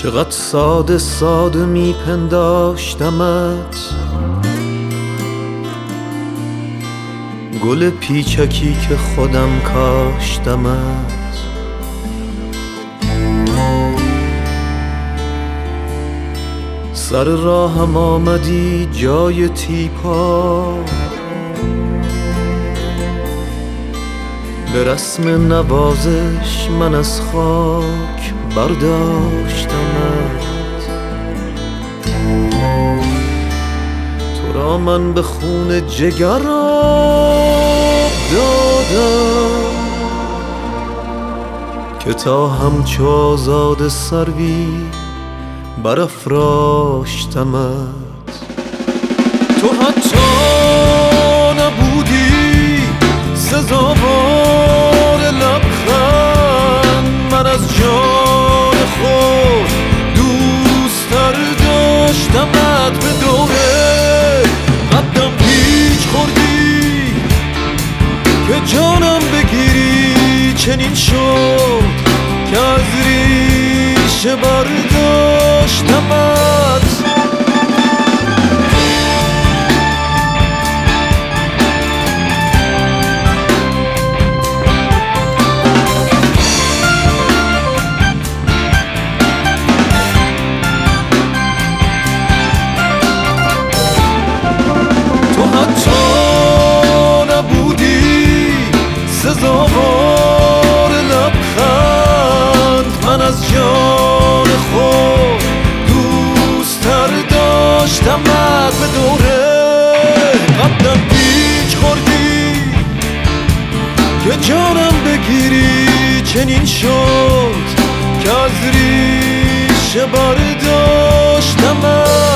چقدر ساده ساده میپنداشتمت، گل پیچکی که خودم کاشتمت. سر راهم آمدی جای تیپا، به رسم نوازش من از خاک برداشتمت. تو را من به خون جگر آب دادم که تا همچو آزاده سروی برافراشتمت. تو حتی نبودی سزاوار لبخند، من از جان خود دوست‌تر داشتمت. به دوره قدم پیچ خوردی که جانم بگیری، چنین شد که از ریشه برداشتمت. سزاوار لبخند، من از جان خود دوست‌تر داشتمت. به دوره قدم پیچ خوردی که جانم بگیری، چنین شد که از ریشه برداشتمت.